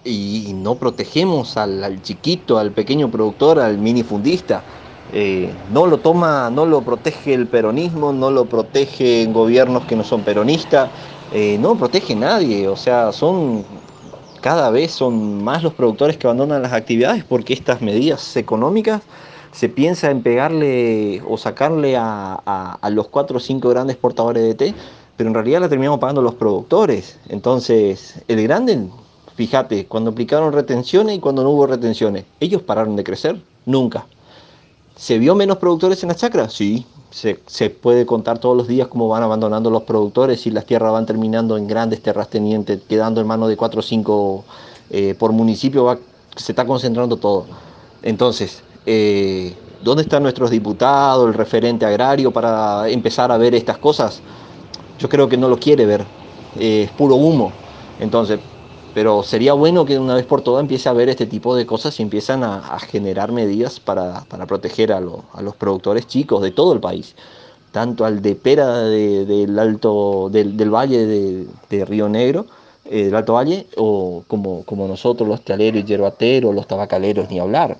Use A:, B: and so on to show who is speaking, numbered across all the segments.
A: y no protegemos al chiquito, al pequeño productor, al minifundista. No lo toma, no lo protege el peronismo, no lo protegen gobiernos que no son peronistas, no lo protege nadie. O sea, cada vez son más los productores que abandonan las actividades porque estas medidas económicas se piensa en pegarle o sacarle a los cuatro o cinco grandes portadores de té, pero en realidad la terminamos pagando los productores. Entonces, el grande, fíjate, cuando aplicaron retenciones y cuando no hubo retenciones, ¿ellos pararon de crecer? Nunca. ¿Se vio menos productores en las chacras? Sí. Se puede contar todos los días cómo van abandonando los productores y las tierras van terminando en grandes terratenientes, quedando en manos de 4 o 5 por municipio, se está concentrando todo. Entonces, ¿dónde están nuestros diputados, el referente agrario para empezar a ver estas cosas? Yo creo que no lo quiere ver, es puro humo. Entonces, pero sería bueno que de una vez por todas empiece a ver este tipo de cosas y empiezan a generar medidas para proteger a los productores chicos de todo el país, tanto al de pera del alto del valle de Río Negro, del Alto Valle, o como nosotros los tealeros y yerbateros, los tabacaleros, ni hablar.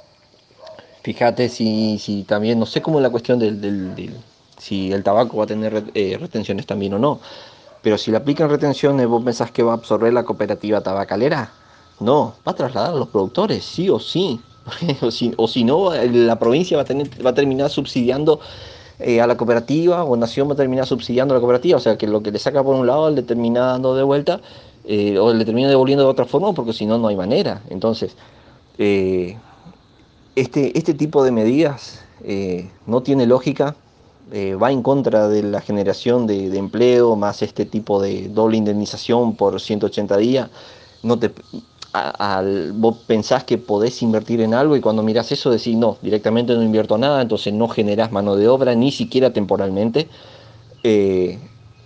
A: Fíjate si también, no sé cómo es la cuestión si el tabaco va a tener retenciones también o no, pero si le aplican retenciones, ¿vos pensás que va a absorber la cooperativa tabacalera? No, va a trasladar a los productores, sí o sí. O si no, la provincia va a terminar subsidiando a la cooperativa, o Nación va a terminar subsidiando a la cooperativa. O sea, que lo que le saca por un lado le termina dando de vuelta, o le termina devolviendo de otra forma, porque si no, no hay manera. Entonces, eh, este tipo de medidas no tiene lógica, va en contra de la generación de empleo, más este tipo de doble indemnización por 180 días. No te, vos pensás que podés invertir en algo y cuando mirás eso decís, no, directamente no invierto nada, entonces no generás mano de obra, ni siquiera temporalmente. Eh,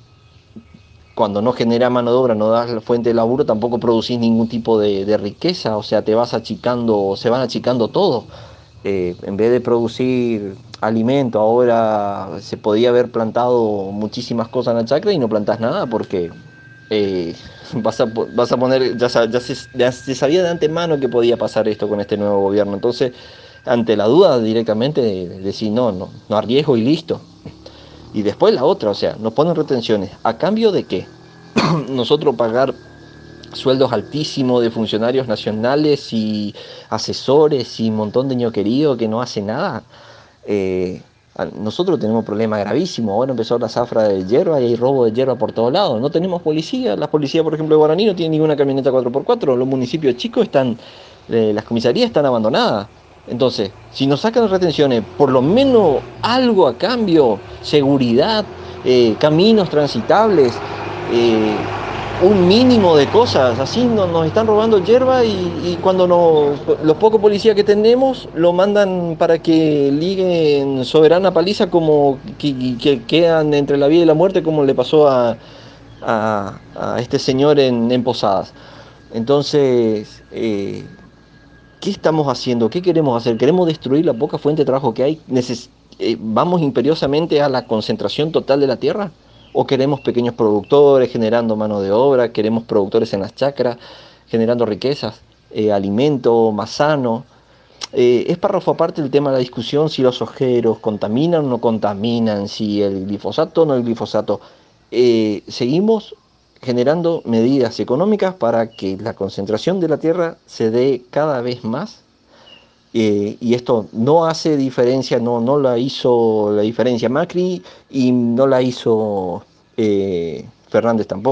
A: Cuando no genera mano de obra, no das la fuente de laburo, tampoco producís ningún tipo de riqueza, o sea, te vas achicando, se van achicando todo. En vez de producir alimento, ahora se podía haber plantado muchísimas cosas en la chacra y no plantás nada porque eh, vas a poner, ya se sabía de antemano que podía pasar esto con este nuevo gobierno. Entonces, ante la duda, directamente decir no arriesgo y listo. Y después la otra, o sea, nos ponen retenciones. ¿A cambio de qué? Nosotros pagar sueldos altísimos de funcionarios nacionales y asesores y un montón de ñoquerío que no hace nada. Eh, Nosotros tenemos un problema gravísimo. Ahora empezó la zafra de hierba y hay robo de hierba por todos lados. No tenemos policía. Las policías, por ejemplo, de Guaraní no tienen ninguna camioneta 4x4. Los municipios chicos están, las comisarías están abandonadas. Entonces, si nos sacan retenciones, por lo menos algo a cambio, seguridad, caminos transitables, eh, un mínimo de cosas, así nos están robando hierba y cuando los pocos policías que tenemos lo mandan para que liguen soberana paliza como que quedan entre la vida y la muerte como le pasó a este señor en Posadas. Entonces, ¿qué estamos haciendo? ¿Qué queremos hacer? ¿Queremos destruir la poca fuente de trabajo que hay? ¿Vamos imperiosamente a la concentración total de la tierra? ¿O queremos pequeños productores generando mano de obra? ¿Queremos productores en las chacras generando riquezas, alimento más sano? Es párrafo aparte el tema de la discusión si los ojeros contaminan o no contaminan, si el glifosato o no el glifosato. Seguimos generando medidas económicas para que la concentración de la tierra se dé cada vez más, y esto no hace diferencia, no la hizo la diferencia Macri y no la hizo Fernández tampoco.